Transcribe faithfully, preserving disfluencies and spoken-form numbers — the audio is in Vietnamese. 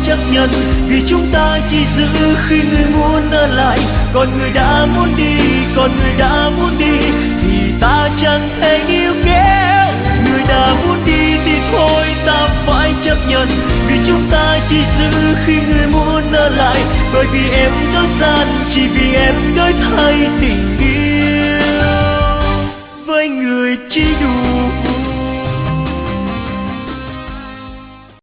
chấp nhận, vì chúng ta chỉ giữ khi người muốn ở lại. Còn người đã muốn đi, còn người đã muốn đi thì ta chẳng thể níu kéo. Người đã muốn đi thì thôi ta phải chấp nhận, vì chúng ta chỉ giữ khi người muốn ở lại. Bởi vì em đổi gian, chỉ vì em đổi thay tình yêu với người chỉ đủ.